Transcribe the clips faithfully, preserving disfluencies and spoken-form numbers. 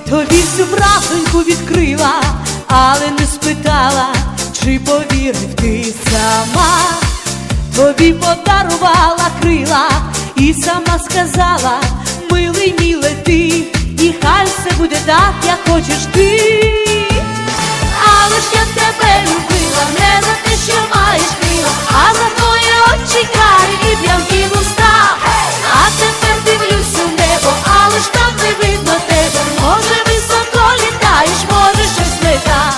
Тобі всю правдоньку відкрила, але не спитала, чи повірив ти сама. Тобі подарувала крила і сама сказала: милий, мій, лети, і хай все буде так, як хочеш ти. Але ж я тебе любила не за те, що маєш крила, а за твої очі карі і п'янкі вуста. А тепер дивлюсь у небо, але ж там не видно тебе. Може, високо літаєш, може, щось не так.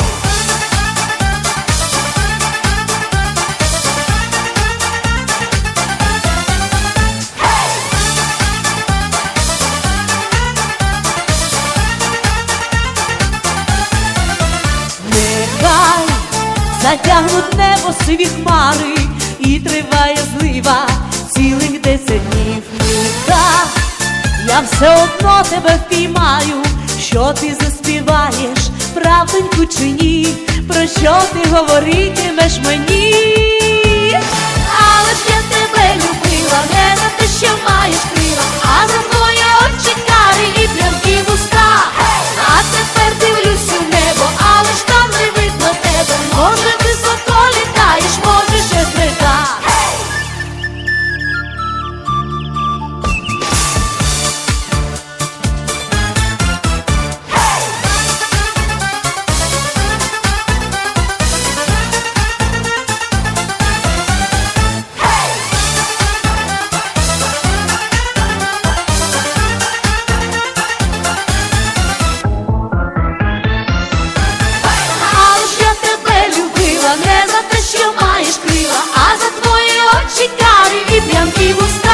Нехай затягнуть небо сиві хмари і триває злива цілих десять днів. Нехай я все одно тебе впіймаю, що ти заспіваєш, правдоньку чи ні, про що ти говоритимеш мені. Але ж я тебе любила не за те, що маєш крила, а за твої очі карі і п'янкі вуста. А тепер дивлюсь у небо, але ж там не видно тебе. Може, високо літаєш, може, щось не так. Не за те, що маєш крила, а за твої очі карі і п'янкі вуста.